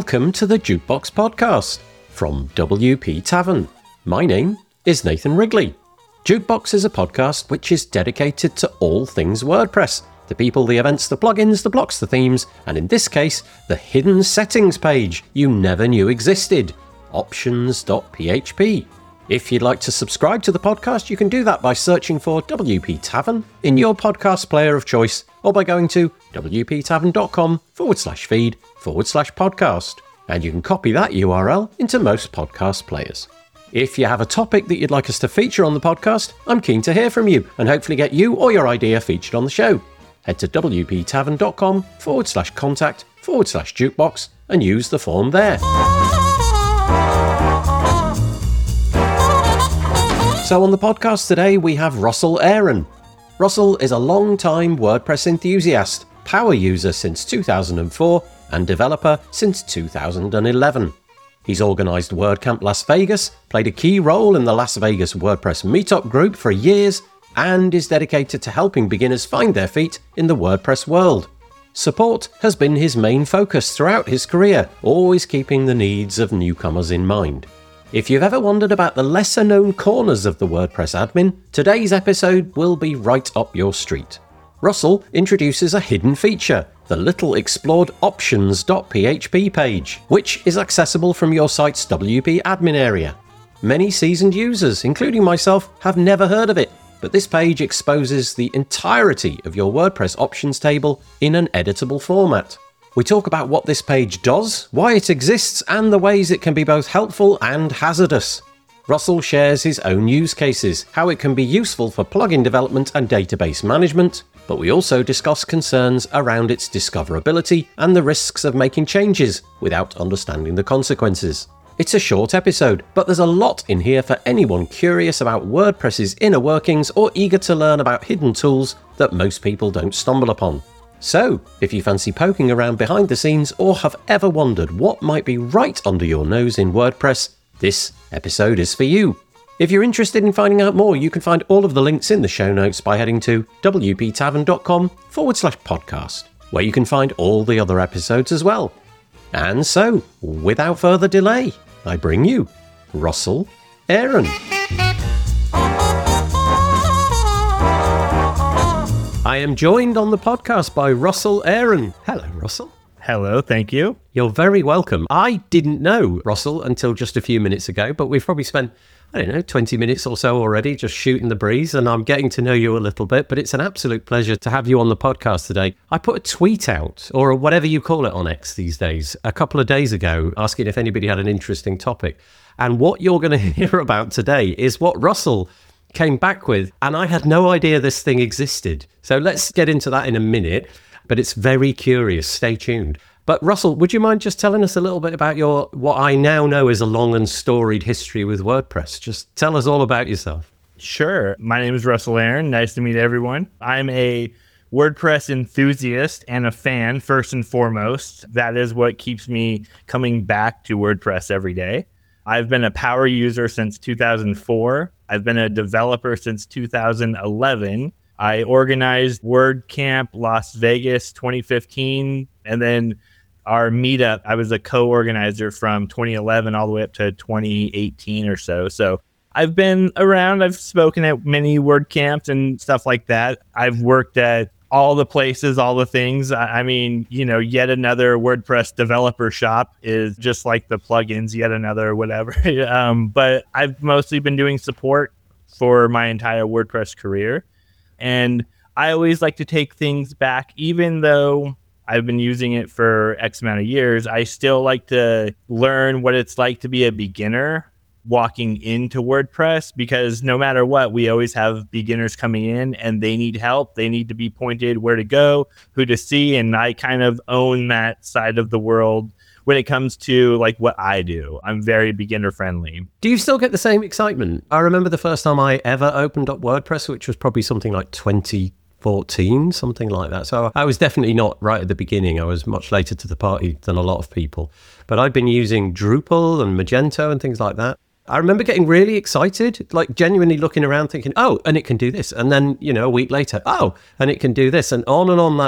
Welcome to the Jukebox Podcast from WP Tavern. My name is Nathan Wrigley. Jukebox is a podcast which is dedicated to all things WordPress. The people, the events, the plugins, the blocks, the themes, and in this case, the hidden settings page you never knew existed, options.php. If you'd like to subscribe to the podcast, you can do that by searching for WP Tavern in your podcast player of choice, or by going to wptavern.com/feed/podcast. And you can copy that URL into most podcast players. If you have a topic that you'd like us to feature on the podcast, I'm keen to hear from you and hopefully get you or your idea featured on the show. Head to wptavern.com/contact/jukebox and use the form there. So on the podcast today, we have Russell Aaron. Russell is a long-time WordPress enthusiast, power user since 2004, and developer since 2011. He's organised WordCamp Las Vegas, played a key role in the Las Vegas WordPress meetup group for years, and is dedicated to helping beginners find their feet in the WordPress world. Support has been his main focus throughout his career, always keeping the needs of newcomers in mind. If you've ever wondered about the lesser-known corners of the WordPress admin, today's episode will be right up your street. Russell introduces a hidden feature, the little explored options.php page, which is accessible from your site's WP admin area. Many seasoned users, including myself, have never heard of it, but this page exposes the entirety of your WordPress options table in an editable format. We talk about what this page does, why it exists, and the ways it can be both helpful and hazardous. Russell shares his own use cases, how it can be useful for plugin development and database management, but we also discuss concerns around its discoverability and the risks of making changes without understanding the consequences. It's a short episode, but there's a lot in here for anyone curious about WordPress's inner workings or eager to learn about hidden tools that most people don't stumble upon. So, if you fancy poking around behind the scenes or have ever wondered what might be right under your nose in WordPress, this episode is for you. If you're interested in finding out more, you can find all of the links in the show notes by heading to wptavern.com/podcast, where you can find all the other episodes as well. And so, without further delay, I bring you Russell Aaron. I am joined on the podcast by Russell Aaron. Hello, Russell. Hello, thank you. You're very welcome. I didn't know Russell until just a few minutes ago, but we've probably spent, 20 minutes or so already just shooting the breeze, and I'm getting to know you a little bit, but it's an absolute pleasure to have you on the podcast today. I put a tweet out, or whatever you call it on X these days, a couple of days ago, asking if anybody had an interesting topic. And what you're going to hear about today is what Russell came back with, and I had no idea this thing existed. So let's get into that in a minute, but it's very curious. Stay tuned. But Russell, would you mind just telling us a little bit about your, what I now know is a long and storied history with WordPress? Just tell us all about yourself. Sure. My name is Russell Aaron. Nice to meet everyone. I'm a WordPress enthusiast and a fan, first and foremost. That is what keeps me coming back to WordPress every day. I've been a power user since 2004. I've been a developer since 2011. I organized WordCamp Las Vegas 2015, and then our meetup, I was a co-organizer from 2011 all the way up to 2018 or so. So I've been around. I've spoken at many WordCamps and stuff like that. I've worked at all the places, all the things. I mean, yet another WordPress developer shop is just like the plugins, yet another whatever. But I've mostly been doing support for my entire WordPress career. And I always like to take things back, even though I've been using it for X amount of years. I still like to learn what it's like to be a beginner walking into WordPress, because no matter what, we always have beginners coming in and they need help. They need to be pointed where to go, who to see. And I kind of own that side of the world when it comes to like what I do. I'm very beginner friendly. Do you still get the same excitement? I remember the first time I ever opened up WordPress, which was probably something like 2014, something like that. So I was definitely not right at the beginning. I was much later to the party than a lot of people. But I'd been using Drupal and Magento and things like that. I remember getting really excited, like genuinely looking around thinking, oh, and it can do this. And then, a week later, oh, and it can do this. And on that went.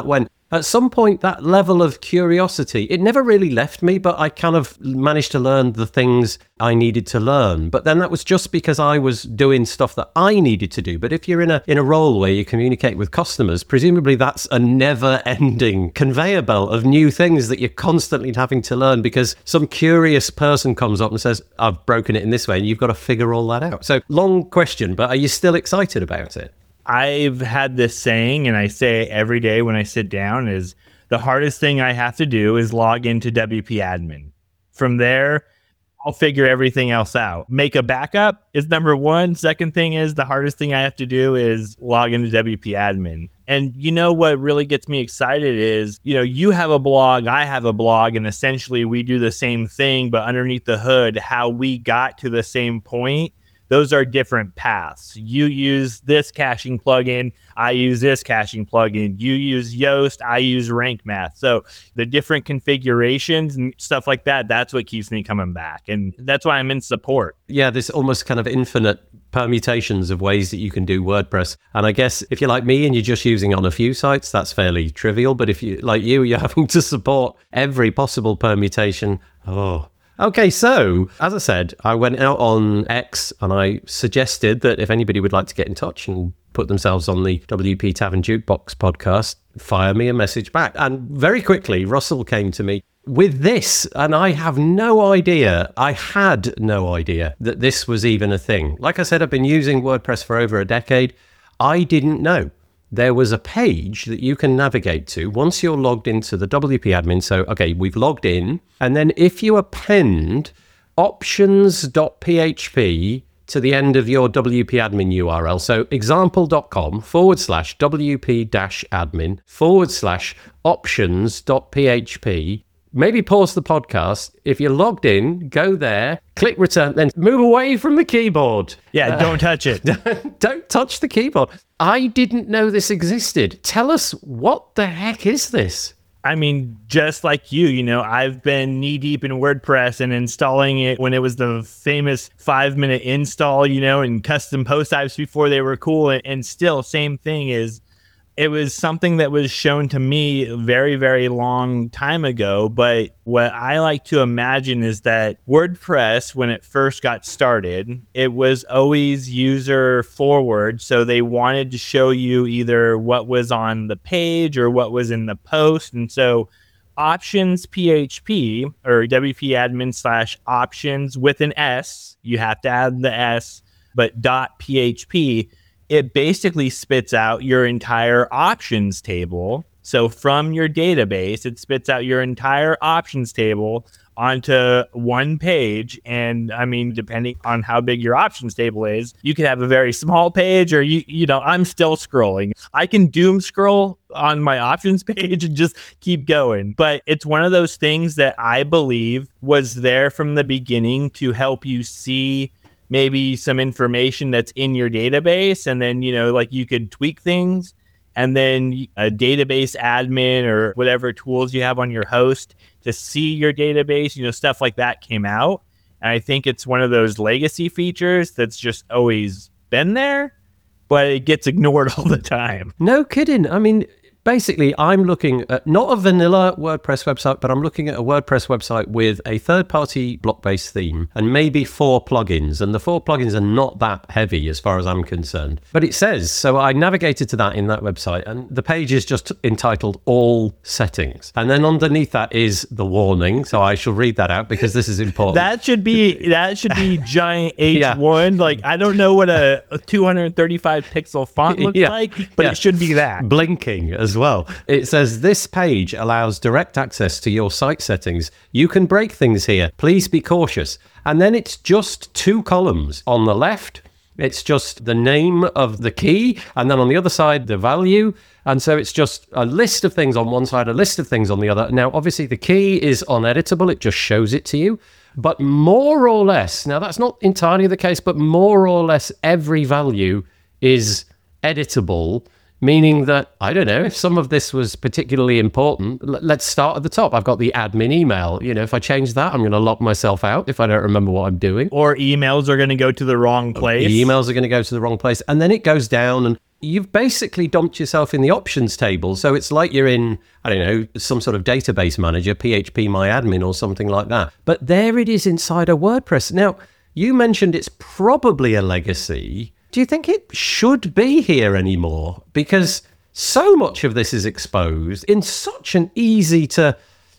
at some point, that level of curiosity, it never really left me, but I kind of managed to learn the things I needed to learn. But then that was just because I was doing stuff that I needed to do. But if you're in a role where you communicate with customers, presumably that's a never-ending conveyor belt of new things that you're constantly having to learn because some curious person comes up and says, I've broken it in this way, and you've got to figure all that out. So long question, but are you still excited about it? I've had this saying, and I say it every day when I sit down, is the hardest thing I have to do is log into WP Admin. From there, I'll figure everything else out. Make a backup is number one. Second thing is the hardest thing I have to do is log into WP Admin. And you know what really gets me excited is, you have a blog, I have a blog, and essentially we do the same thing, but underneath the hood, how we got to the same point, those are different paths. You use this caching plugin, I use this caching plugin. You use Yoast, I use Rank Math. So the different configurations and stuff like that, that's what keeps me coming back. And that's why I'm in support. Yeah, there's almost kind of infinite permutations of ways that you can do WordPress. And I guess if you're like me and you're just using on a few sites, that's fairly trivial. But if you're having to support every possible permutation, Okay, so as I said, I went out on X and I suggested that if anybody would like to get in touch and put themselves on the WP Tavern Jukebox podcast, fire me a message back. And very quickly, Russell came to me with this, and I had no idea that this was even a thing. Like I said, I've been using WordPress for over a decade. I didn't know. There was a page that you can navigate to once you're logged into the WP admin. So, okay, we've logged in. And then if you append options.php to the end of your WP admin URL, so example.com/WP-admin/options.php, maybe pause the podcast. If you're logged in, go there, click return, then move away from the keyboard. Yeah, don't touch it. Don't touch the keyboard. I didn't know this existed. Tell us, what the heck is this? I mean, just like you, I've been knee deep in WordPress and installing it when it was the famous 5-minute install, and custom post types before they were cool. And still, same thing is, it was something that was shown to me a very, very long time ago. But what I like to imagine is that WordPress, when it first got started, it was always user forward. So they wanted to show you either what was on the page or what was in the post. And so options PHP, or WP admin /options with an S, you have to add the S, but .php, it basically spits out your entire options table. So from your database, it spits out your entire options table onto one page. And I mean, depending on how big your options table is, you could have a very small page, or I'm still scrolling. I can doom scroll on my options page and just keep going. But it's one of those things that I believe was there from the beginning to help you see maybe some information that's in your database, and then, you could tweak things, and then a database admin or whatever tools you have on your host to see your database, stuff like that came out. And I think it's one of those legacy features that's just always been there, but it gets ignored all the time. No kidding. I mean, basically, I'm looking at not a vanilla WordPress website, but I'm looking at a WordPress website with a third-party block-based theme and maybe 4 plugins. And the 4 plugins are not that heavy as far as I'm concerned. But it says, so I navigated to that in that website, and the page is just entitled All Settings. And then underneath that is the warning. So I shall read that out because this is important. That should be giant H1. Yeah. Like, I don't know what a 235 pixel font looks like, but it should be that. Blinking as well. It says, this page allows direct access to your site settings. You can break things here. Please be cautious. And then it's just 2 columns. On the left, it's just the name of the key, and then on the other side, the value. And so it's just a list of things on one side, a list of things on the other. Now, obviously, the key is uneditable. It just shows it to you. But more or less, now that's not entirely the case, but more or less every value is editable Meaning that, I don't know, if some of this was particularly important, let's start at the top. I've got the admin email. If I change that, I'm going to lock myself out if I don't remember what I'm doing. Or emails are going to go to the wrong place. The emails are going to go to the wrong place. And then it goes down and you've basically dumped yourself in the options table. So it's like you're in, I don't know, some sort of database manager, PHP MyAdmin or something like that. But there it is inside a WordPress. Now, you mentioned it's probably a legacy. Do you think it should be here anymore? Because so much of this is exposed in such an easy to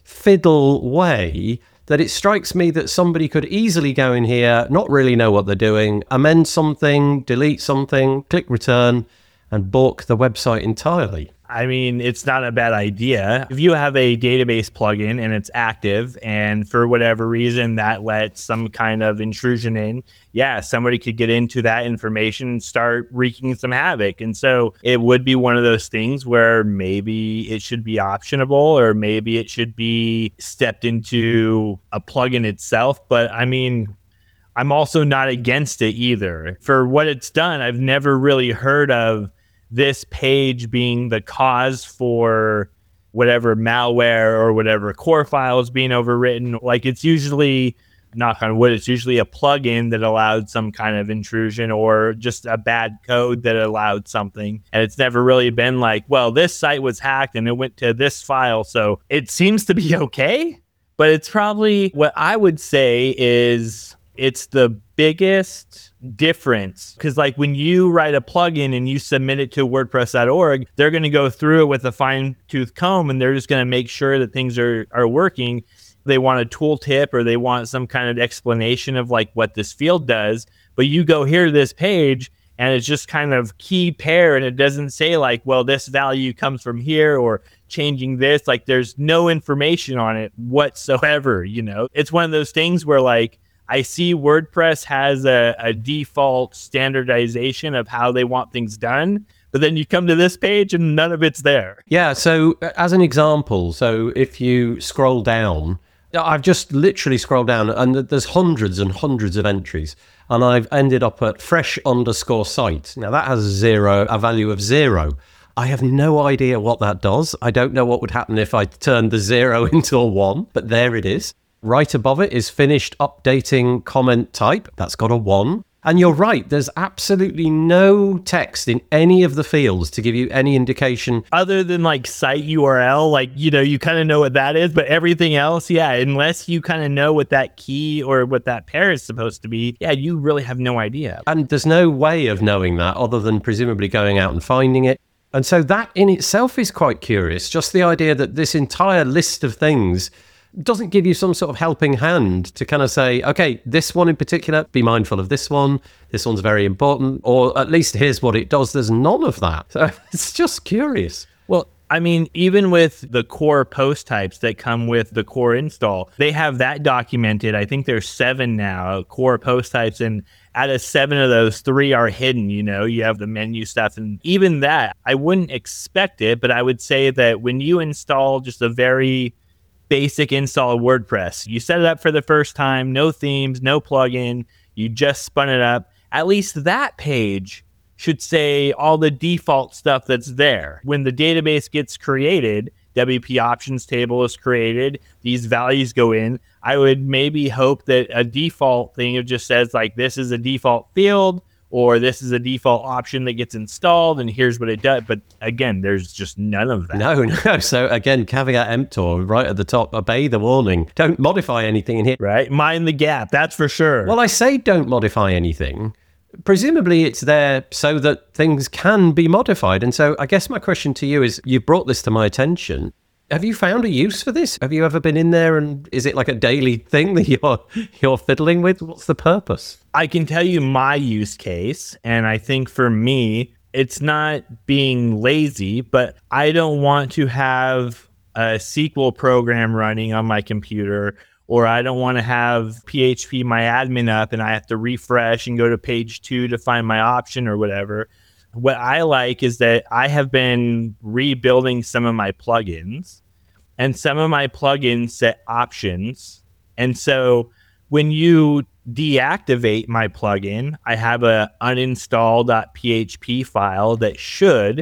fiddle way that it strikes me that somebody could easily go in here, not really know what they're doing, amend something, delete something, click return, and balk the website entirely. I mean, it's not a bad idea. If you have a database plugin and it's active and for whatever reason that lets some kind of intrusion in, somebody could get into that information and start wreaking some havoc. And so it would be one of those things where maybe it should be optionable or maybe it should be stepped into a plugin itself. But I mean, I'm also not against it either. For what it's done, I've never really heard of this page being the cause for whatever malware or whatever core files being overwritten. Like, it's usually, knock on wood, it's usually a plugin that allowed some kind of intrusion or just a bad code that allowed something. And it's never really been like, well, this site was hacked and it went to this file, so it seems to be okay. But it's probably, what I would say is, it's the biggest difference, because like when you write a plugin and you submit it to WordPress.org, they're going to go through it with a fine-tooth comb and they're just going to make sure that things are working. They want a tooltip or they want some kind of explanation of like what this field does. But you go here to this page and it's just kind of key pair and it doesn't say like, well, this value comes from here or changing this. Like, there's no information on it whatsoever. It's one of those things where like, I see WordPress has a default standardization of how they want things done, but then you come to this page and none of it's there. Yeah, so as an example, so if you scroll down, I've just literally scrolled down and there's hundreds and hundreds of entries and I've ended up at fresh_site. Now that has a value of 0. I have no idea what that does. I don't know what would happen if I turned the 0 into a 1, but there it is. Right above it is finished updating comment type. That's got a 1. And you're right, there's absolutely no text in any of the fields to give you any indication. Other than like site URL, like, you kind of know what that is, but everything else, unless you kind of know what that key or what that pair is supposed to be, you really have no idea. And there's no way of knowing that other than presumably going out and finding it. And so that in itself is quite curious. Just the idea that this entire list of things doesn't give you some sort of helping hand to kind of say, okay, this one in particular, be mindful of this one. This one's very important, or at least here's what it does. There's none of that. So it's just curious. Well, I mean, even with the core post types that come with the core install, they have that documented. I think there's 7 now, core post types, and out of 7 of those, 3 are hidden. You have the menu stuff, and even that, I wouldn't expect it, but I would say that when you install just a very basic install of WordPress, you set it up for the first time, no themes, no plugin, you just spun it up, at least that page should say all the default stuff that's there. When the database gets created, WP options table is created, these values go in. I would maybe hope that a default thing, it just says like, this is a default field, or this is a default option that gets installed and here's what it does. But again, there's just none of that. No. So again, caveat emptor, right at the top, obey the warning. Don't modify anything in here. Right? Mind the gap, that's for sure. Well, I say don't modify anything. Presumably it's there so that things can be modified. And so I guess my question to you is, you've brought this to my attention. Have you found a use for this? Have you ever been in there and is it like a daily thing that you're fiddling with? What's the purpose? I can tell you my use case. And I think for me, it's not being lazy, but I don't want to have a SQL program running on my computer, or I don't want to have PHP MyAdmin up and I have to refresh and go to page 2 to find my option or whatever. What I like is that I have been rebuilding some of my plugins, and some of my plugins set options. And so when you deactivate my plugin, I have a uninstall.php file that should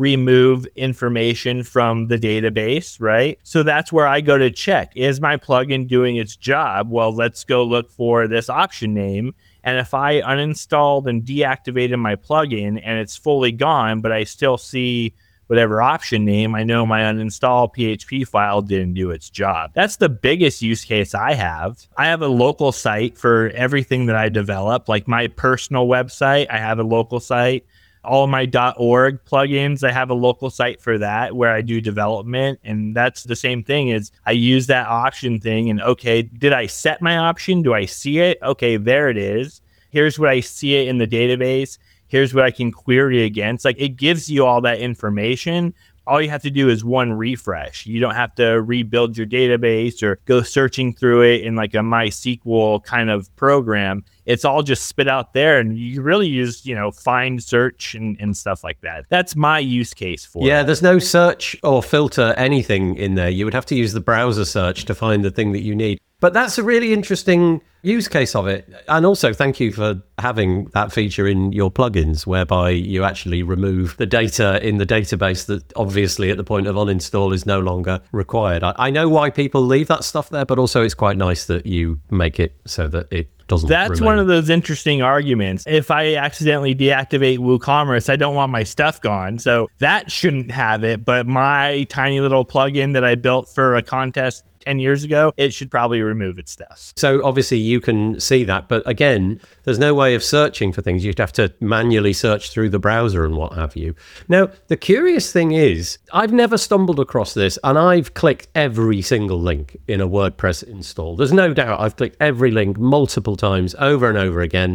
remove information from the database, right? So that's where I go to check. Is my plugin doing its job? Well, let's go look for this option name. And if I uninstalled and deactivated my plugin and it's fully gone, but I still see whatever option name, I know my uninstall PHP file didn't do its job. That's the biggest use case I have. I have a local site for everything that I develop, like my personal website, I have a local site. All of my .org plugins, I have a local site for that where I do development. And that's the same thing is I use that option thing and okay, did I set my option? Do I see it? Okay, there it is. Here's what I see it in the database. Here's what I can query against. Like it gives you all that information. All you have to do is one refresh. You don't have to rebuild your database or go searching through it in like a MySQL kind of program. It's all just spit out there and you really use, find, search and stuff like that. That's my use case for it. Yeah, there's no search or filter anything in there. You would have to use the browser search to find the thing that you need. But that's a really interesting use case of it. And also, thank you for having that feature in your plugins, whereby you actually remove the data in the database that obviously at the point of uninstall is no longer required. I know why people leave that stuff there, but also it's quite nice that you make it so that it doesn't That's remain. one of those interesting arguments. If I accidentally deactivate WooCommerce, I don't want my stuff gone. So that shouldn't have it. But my tiny little plugin that I built for a contest 10 years ago, it should probably remove its stuff. So obviously you can see that, but again, there's no way of searching for things. You'd have to manually search through the browser and what have you. Now, the curious thing is, I've never stumbled across this, and I've clicked every single link in a WordPress install. There's no doubt I've clicked every link multiple times over and over again.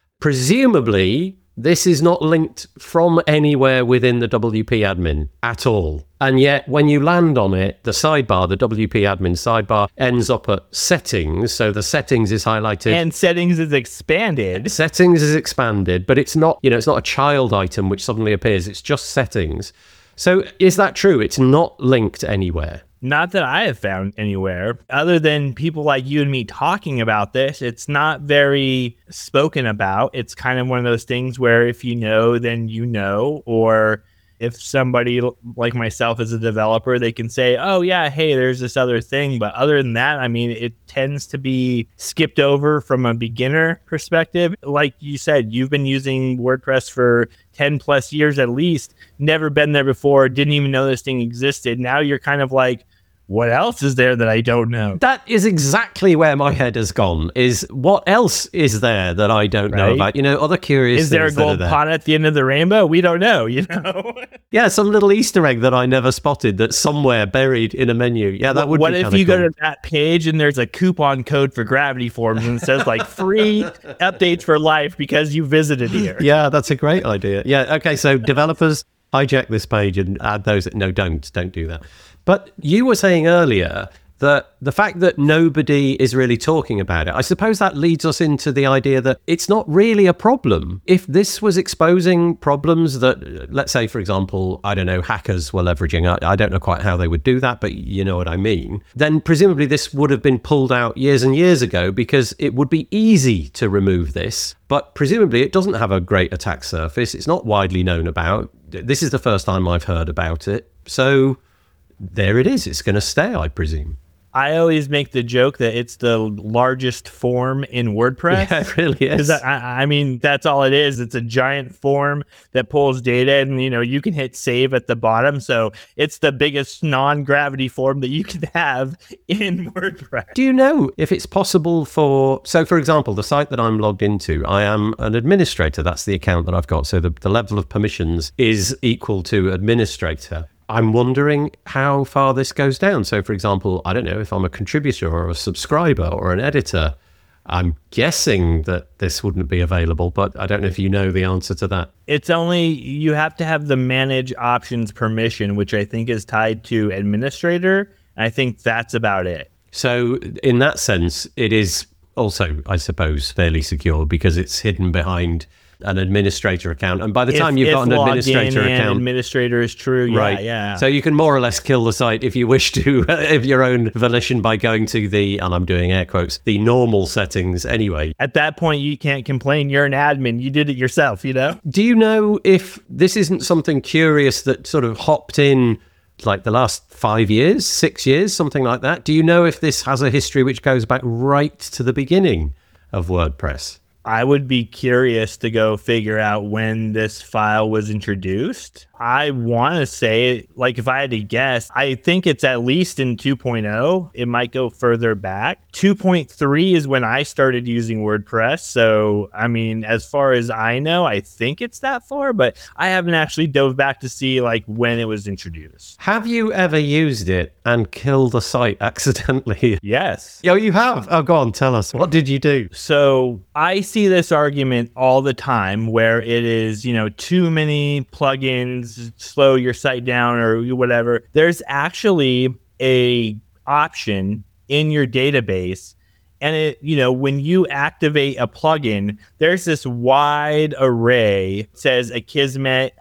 Presumably, this is not linked from anywhere within the WP admin at all. And yet, when you land on it, the sidebar, the WP admin sidebar, ends up at settings. So the settings is highlighted. And settings is expanded. Settings is expanded, but it's not, it's not a child item which suddenly appears. It's just settings. So is that true? It's not linked anywhere. Not that I have found anywhere, other than people like you and me talking about this. It's not very spoken about. It's kind of one of those things where if you know, then you know, or if somebody like myself is a developer, they can say, oh yeah, hey, there's this other thing. But other than that, I mean, it tends to be skipped over from a beginner perspective. Like you said, you've been using WordPress for 10 plus years at least, never been there before, didn't even know this thing existed. Now you're kind of like, what else is there that I don't know? That is exactly where my head has gone, is what else is there that I don't know about? Other curious things. Is there a gold pot at the end of the rainbow? We don't know, Yeah, some little Easter egg that I never spotted that's somewhere buried in a menu. Yeah, that would be What if you go to that page and there's a coupon code for Gravity Forms and it says like free updates for life because you visited here? Yeah, that's a great idea. Yeah, okay, so developers, hijack this page and add those. No, don't do that. But you were saying earlier that the fact that nobody is really talking about it, I suppose that leads us into the idea that it's not really a problem. If this was exposing problems that, let's say, for example, I don't know, hackers were leveraging, I don't know quite how they would do that, but you know what I mean, then presumably this would have been pulled out years and years ago because it would be easy to remove this. But presumably it doesn't have a great attack surface. It's not widely known about. This is the first time I've heard about it. So there it is. It's going to stay, I presume. I always make the joke that it's the largest form in WordPress. Yeah, it really is. I mean, that's all it is. It's a giant form that pulls data and, you can hit save at the bottom. So it's the biggest non-gravity form that you can have in WordPress. Do you know if it's possible for example, the site that I'm logged into, I am an administrator. That's the account that I've got. So the level of permissions is equal to administrator. I'm wondering how far this goes down. So, for example, I don't know if I'm a contributor or a subscriber or an editor. I'm guessing that this wouldn't be available, but I don't know if you know the answer to that. It's only, you have to have the manage options permission, which I think is tied to administrator. I think that's about it. So in that sense, it is also, I suppose, fairly secure because it's hidden behind an administrator account. And by the time If you've got an administrator login and account, administrator is true, yeah, right? yeah. So you can more or less kill the site if you wish to, of your own volition, by going to the, and I'm doing air quotes, the normal settings anyway. At that point, you can't complain. You're an admin. You did it yourself, you know? Do you know if this isn't something curious that sort of hopped in like the last 5 years, 6 years, something like that? Do you know if this has a history which goes back right to the beginning of WordPress? I would be curious to go figure out when this file was introduced. I want to say, like, if I had to guess, I think it's at least in 2.0. It might go further back. 2.3 is when I started using WordPress. So, I mean, as far as I know, I think it's that far, but I haven't actually dove back to see, like, when it was introduced. Have you ever used it and killed a site accidentally? Yes. Oh, you have? Oh, go on, tell us. What did you do? So I see this argument all the time where it is, you know, too many plugins slow your site down or whatever. There's actually a option in your database, and it, you know, when you activate a plugin, there's this wide array. It says Akismet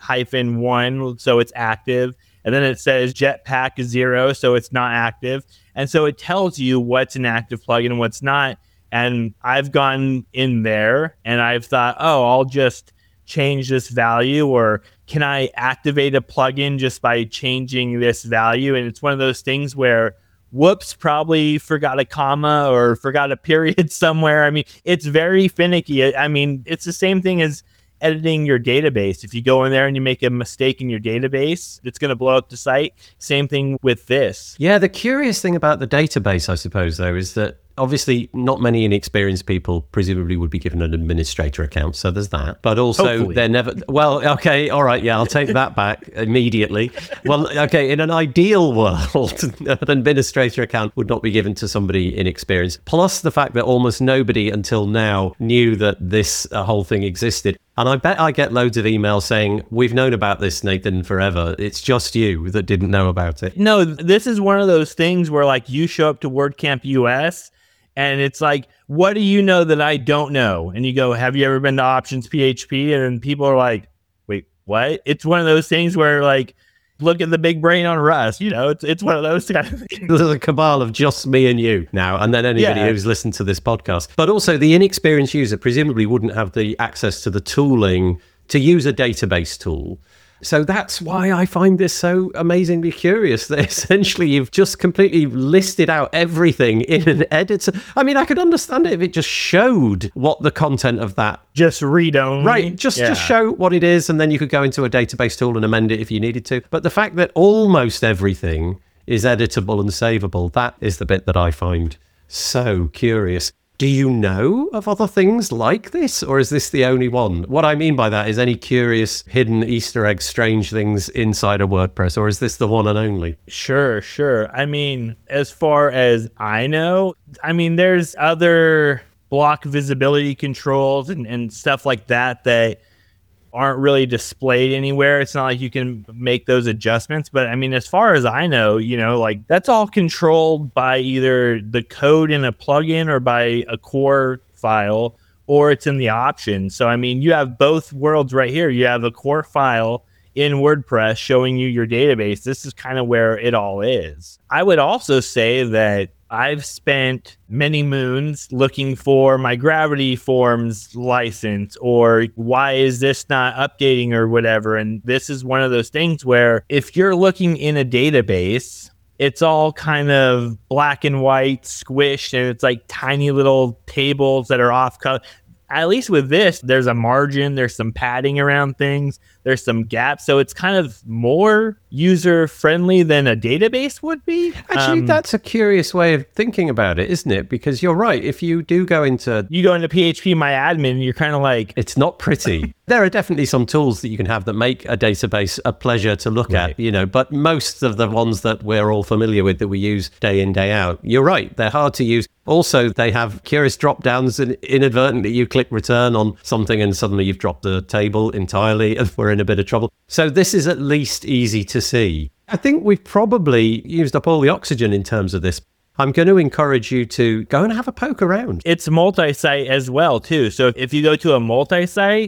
-1, so it's active. And then it says Jetpack 0, so it's not active. And so it tells you what's an active plugin and what's not. And I've gone in there and I've thought, oh, I'll just change this value, or can I activate a plugin just by changing this value? And it's one of those things where, whoops, probably forgot a comma or forgot a period somewhere. I mean, it's very finicky. I mean, it's the same thing as editing your database. If you go in there and you make a mistake in your database, it's going to blow up the site. Same thing with this. Yeah, the curious thing about the database, I suppose, though, is that obviously not many inexperienced people presumably would be given an administrator account. So there's that. But also Hopefully. they're never, well, okay, all right, yeah, I'll take that back immediately. Well, okay, in an ideal world, an administrator account would not be given to somebody inexperienced. Plus the fact that almost nobody until now knew that this whole thing existed. And I bet I get loads of emails saying, we've known about this, Nathan, forever. It's just you that didn't know about it. No, this is one of those things where, like, you show up to WordCamp US and it's like, what do you know that I don't know? And you go, have you ever been to Options PHP? And then people are like, wait, what? It's one of those things where, like, look at the big brain on Russ. You know, it's one of those kind of things. There's a cabal of just me and you now, and then anybody who's listened to this podcast. But also the inexperienced user presumably wouldn't have the access to the tooling to use a database tool. So that's why I find this so amazingly curious that essentially you've just completely listed out everything in an editor. I mean, I could understand it if it just showed what the content of that. Just read only. Right, just show what it is, and then you could go into a database tool and amend it if you needed to. But the fact that almost everything is editable and savable, that is the bit that I find so curious. Do you know of other things like this, or is this the only one? What I mean by that is any curious, hidden Easter egg, strange things inside a WordPress, or is this the one and only? Sure. I mean, as far as I know, I mean, there's other block visibility controls and stuff like that that aren't really displayed anywhere. It's not like you can make those adjustments. But I mean, as far as I know, you know, like, that's all controlled by either the code in a plugin or by a core file, or it's in the options. So, I mean, you have both worlds right here. You have a core file in WordPress showing you your database. This is kind of where it all is. I would also say that I've spent many moons looking for my Gravity Forms license, or why is this not updating or whatever. And this is one of those things where if you're looking in a database, it's all kind of black and white squished, and it's like tiny little tables that are off color. At least with this, there's a margin, there's some padding around things, there's some gaps. So it's kind of more user-friendly than a database would be. Actually, that's a curious way of thinking about it, isn't it? Because you're right. If you do go into... You go into PHP My Admin, you're kind of like... It's not pretty. There are definitely some tools that you can have that make a database a pleasure to look at, you know, but most of the ones that we're all familiar with that we use day in, day out, you're right. They're hard to use. Also, they have curious drop-downs, and inadvertently you click return on something and suddenly you've dropped the table entirely and we're in a bit of trouble. So this is at least easy to see. I think we've probably used up all the oxygen in terms of this. I'm going to encourage you to go and have a poke around. It's multi-site as well, too. So if you go to a multi-site,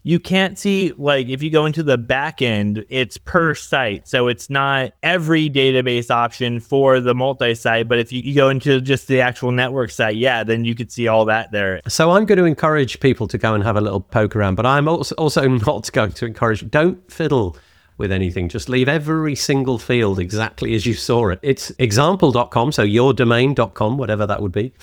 you can't see, like, if you go into the back end, it's per site. So it's not every database option for the multi-site, but if you go into just the actual network site, yeah, then you could see all that there. So I'm going to encourage people to go and have a little poke around, but I'm also not going to encourage, don't fiddle with anything. Just leave every single field exactly as you saw it. It's example.com, so yourdomain.com, whatever that would be,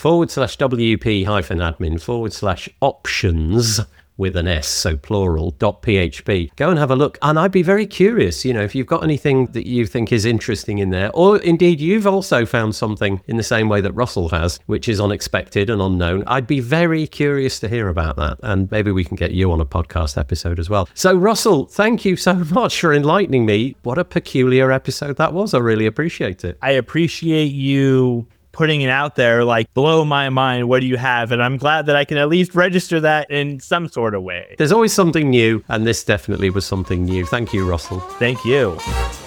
/WP-admin/ options with an S, so plural, .php. Go and have a look. And I'd be very curious, if you've got anything that you think is interesting in there, or indeed you've also found something in the same way that Russell has, which is unexpected and unknown. I'd be very curious to hear about that. And maybe we can get you on a podcast episode as well. So Russell, thank you so much for enlightening me. What a peculiar episode that was. I really appreciate it. I appreciate you putting it out there, like, blow my mind, what do you have? And I'm glad that I can at least register that in some sort of way. There's always something new, and this definitely was something new. Thank you, Russell. Thank you.